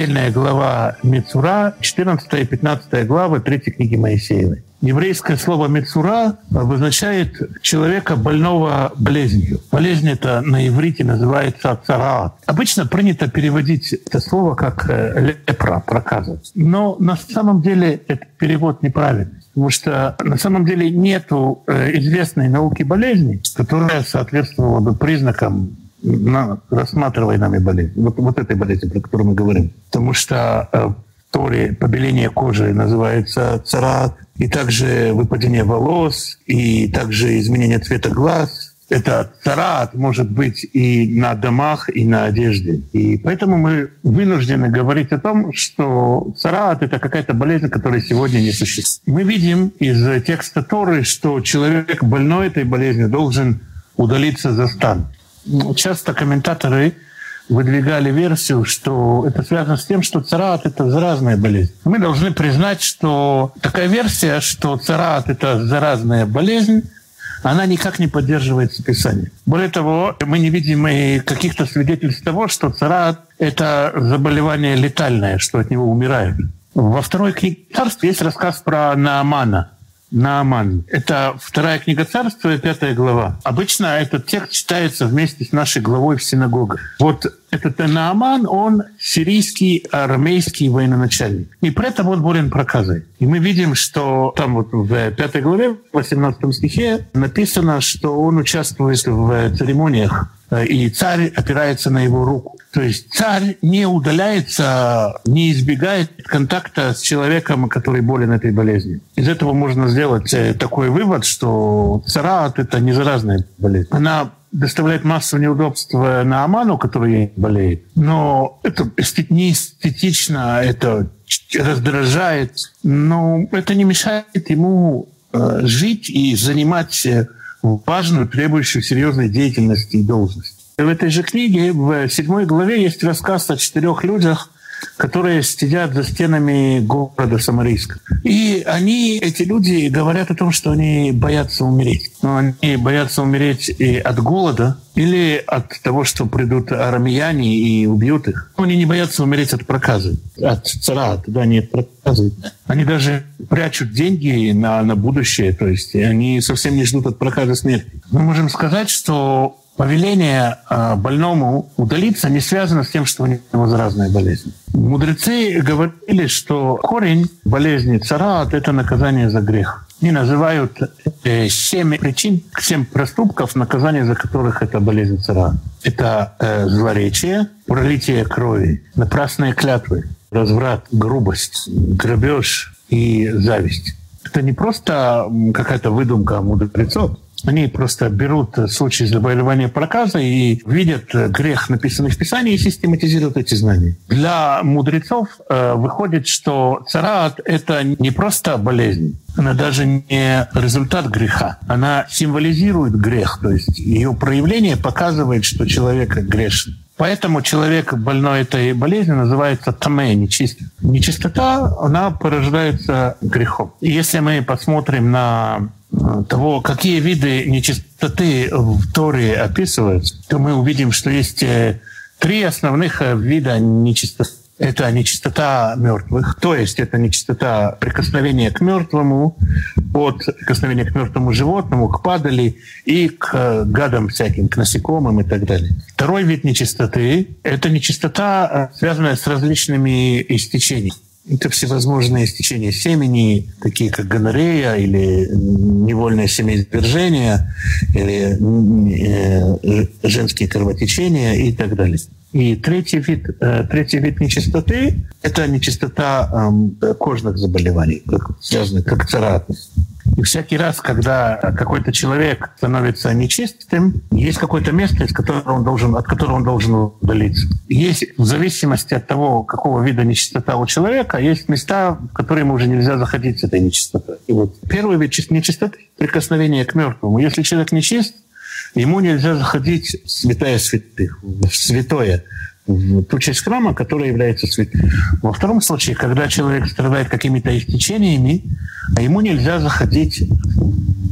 недельная глава Мицура, 14 и 15 главы 3 книги Моисеевой. Еврейское слово «мецура» обозначает человека, больного болезнью. Болезнь эта на иврите называется цараат. Обычно принято переводить это слово как лепра, проказа. Но на самом деле этот перевод неправильный. Потому что на самом деле нет известной науки болезни, которая соответствовала бы признакам рассматриваемой болезни. Вот этой болезни, про которую мы говорим. Потому что в Торе побеление кожи называется цараат, и также выпадение волос, и также изменение цвета глаз. Это цараат может быть и на домах, и на одежде. И поэтому мы вынуждены говорить о том, что цараат — это какая-то болезнь, которая сегодня не существует. Мы видим из текста Торы, что человек, больной этой болезнью, должен удалиться за стан. Часто комментаторы выдвигали версию, что это связано с тем, что цараат — это заразная болезнь. Мы должны признать, что такая версия, что цараат — это заразная болезнь, она никак не поддерживается Писанием. Более того, мы не видим и каких-то свидетельств того, что цараат — это заболевание летальное, что от него умирают. Во второй книге Царств есть рассказ про Наамана. Нааман. Это вторая книга Царства, 5 глава. Обычно этот текст читается вместе с нашей главой в синагогах. Вот этот Нааман, он сирийский армейский военачальник. И при этом он болен проказой. И мы видим, что там вот в 5 главе, в 18 стихе написано, что он участвует в церемониях, и царь опирается на его руку. То есть царь не удаляется, не избегает контакта с человеком, который болен этой болезнью. Из этого можно сделать такой вывод, что цараат — это не заразная болезнь. Она доставляет массу неудобств Нааману, который болеет, но это не эстетично, это раздражает, но это не мешает ему жить и занимать важную, требующую серьезной деятельности и должности. В этой же книге, в 7 главе, есть рассказ о 4 людях, которые сидят за стенами города Самарийска. И эти люди, говорят о том, что они боятся умереть. Но они боятся умереть и от голода, или от того, что придут арамеяне и убьют их. Они не боятся умереть от проказы, от цараата, да, не от проказы. Они даже прячут деньги на будущее, то есть они совсем не ждут от проказы смерти. Мы можем сказать, что повеление больному удалиться не связано с тем, что у него заразная болезнь. Мудрецы говорили, что корень болезни цараат — это наказание за грех. Они называют 7 причин, 7 проступков, наказание за которых это болезнь цараат. Это злоречие, пролитие крови, напрасные клятвы, разврат, грубость, грабеж и зависть. Это не просто какая-то выдумка мудрецов. Они просто берут случай заболевания проказой и видят грех, написанный в Писании, и систематизируют эти знания. Для мудрецов выходит, что цараат — это не просто болезнь, она даже не результат греха. Она символизирует грех, то есть ее проявление показывает, что человек грешен. Поэтому человек, больной этой болезнью, называется тамэ, нечистый. Нечистота, она порождается грехом. И если мы посмотрим на того, какие виды нечистоты в Торе описываются, то мы увидим, что есть 3 основных вида нечистоты. Это нечистота мертвых, то есть это нечистота прикосновения к мертвому, от прикосновения к мертвому животному, к падали и к гадам всяким, к насекомым и так далее. Второй вид нечистоты — это нечистота, связанная с различными истечениями. Это всевозможные истечения семени, такие как гонорея или невольное семяизвержение, или женские кровотечения и так далее. И третий вид нечистоты — это нечистота кожных заболеваний, связанных как цараат. И всякий раз, когда какой-то человек становится нечистым, есть какое-то место, от которого он должен удалиться. Есть, в зависимости от того, какого вида нечистота у человека, есть места, в которые ему уже нельзя заходить с этой нечистотой. И вот первый вид нечистоты — прикосновение к мертвому. Если человек нечист, ему нельзя заходить в святая святых, в святое, в ту часть храма, которая является святой. Во втором случае, когда человек страдает какими-то истечениями, ему нельзя заходить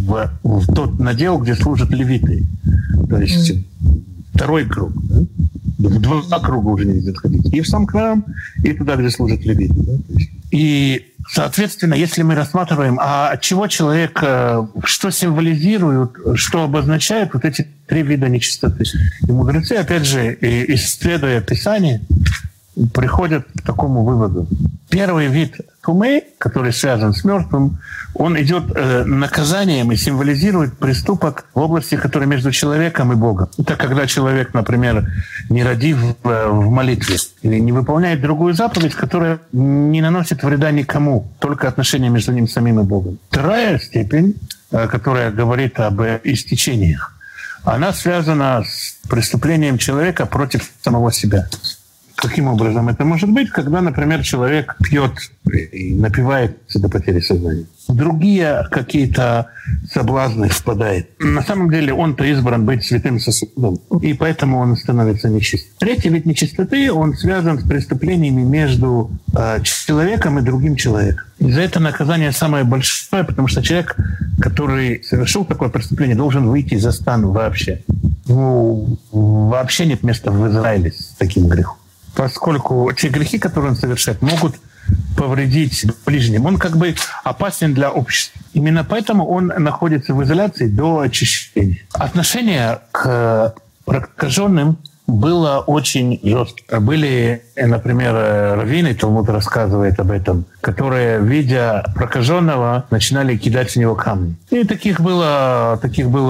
в тот надел, где служат левиты. То есть второй круг. Да? В два круга уже нельзя ходить. И в сам храм, и туда, где служат левиты. Да? И, соответственно, если мы рассматриваем, а от чего человек, что символизирует, что обозначает вот эти три вида нечистоты. И мудрецы, опять же, исследуя Писание, приходят к такому выводу. Первый вид тумы, который связан с мертвым, он идет наказанием и символизирует преступок в области, которая между человеком и Богом. Это когда человек, например, не родив в молитве или не выполняет другую заповедь, которая не наносит вреда никому, только отношения между ним самим и Богом. Вторая степень, которая говорит об истечениях, она связана с преступлением человека против самого себя. Каким образом это может быть? Когда, например, человек пьет и напивается до потери сознания. В другие какие-то соблазны впадает. На самом деле он-то избран быть святым сосудом, и поэтому он становится нечистым. Третий вид нечистоты, он связан с преступлениями между человеком и другим человеком. И за это наказание самое большое, потому что человек, который совершил такое преступление, должен выйти за стан вообще. Вообще нет места в Израиле с таким грехом. Поскольку те грехи, которые он совершает, могут повредить ближним. Он как бы опасен для общества. Именно поэтому он находится в изоляции до очищения. Отношение к прокаженным было очень жесткое. Были, например, раввины, Талмуд рассказывает об этом, которые, видя прокаженного, начинали кидать в него камни. И таких было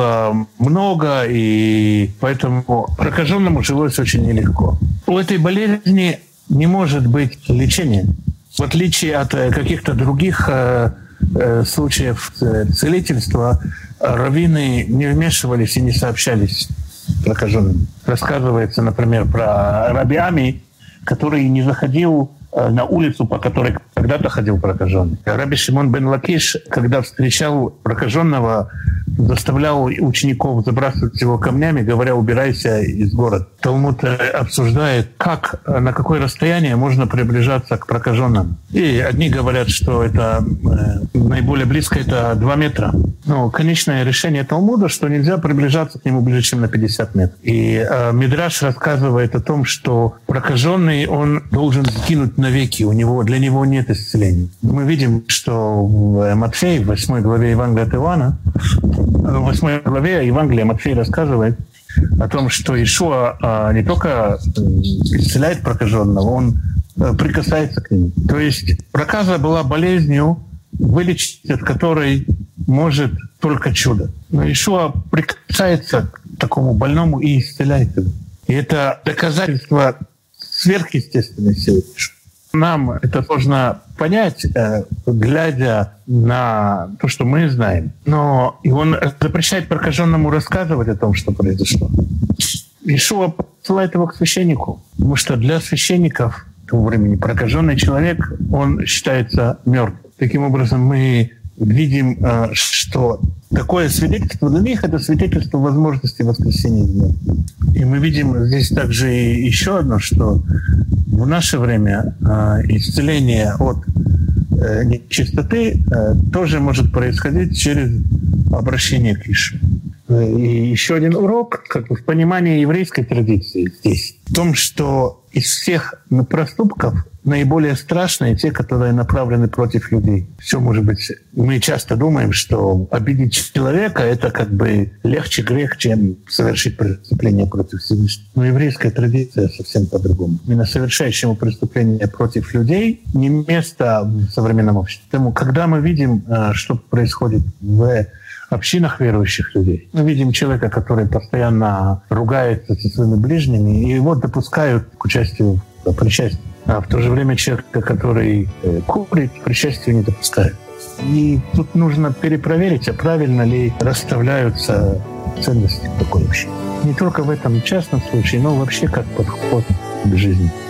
много, и поэтому прокаженному жилось очень нелегко. У этой болезни не может быть лечения. В отличие от каких-то других случаев целительства, раввины не вмешивались и не сообщались прокаженным. Рассказывается, например, про Раби Ами, который не заходил на улицу, по которой когда-то ходил прокаженный. Раби Шимон бен Лакиш, когда встречал прокаженного, заставлял учеников забрасывать его камнями, говоря: убирайся из города. Талмуд обсуждает, на какое расстояние можно приближаться к прокаженным. И одни говорят, что это наиболее близко это 2 метра. Но конечное решение Талмуда, что нельзя приближаться к нему ближе, чем на 50 метров. И Мидраш рассказывает о том, что прокаженный, он должен сгинуть навеки, для него нет исцеления. Мы видим, что в Матфея, в 8 главе Евангелия от Иоанна, в 8 главе Евангелия Матфей рассказывает о том, что Иешуа не только исцеляет прокаженного, он прикасается к нему. То есть проказа была болезнью, вылечить от которой может только чудо. Но Иешуа прикасается к такому больному и исцеляет его. И это доказательство сверхъестественной силы. Нам это сложно понять, глядя на то, что мы знаем. Но и он запрещает прокаженному рассказывать о том, что произошло. Иешуа посылает его к священнику, потому что для священников того времени прокаженный человек, он считается мертвым. Таким образом, мы видим, что такое свидетельство для них — это свидетельство возможности воскресения из мертвых. И мы видим здесь также еще одно, что в наше время исцеление от нечистоты тоже может происходить через обращение к Иешуа. И еще один урок, как бы в понимании еврейской традиции здесь, в том, что из всех проступков наиболее страшные те, которые направлены против людей. Все может быть. Мы часто думаем, что обидеть человека — это как бы легче грех, чем совершить преступление против Всевышнего. Но еврейская традиция совсем по-другому. Именно совершающему преступление против людей не место в современном обществе. Поэтому, когда мы видим, что происходит в общинах верующих людей, мы видим человека, который постоянно ругается со своими ближними, и его допускают к участию в причастии. А в то же время человека, который курит, к причастию не допускают. И тут нужно перепроверить, а правильно ли расставляются ценности в такой общине. Не только в этом частном случае, но вообще как подход к жизни.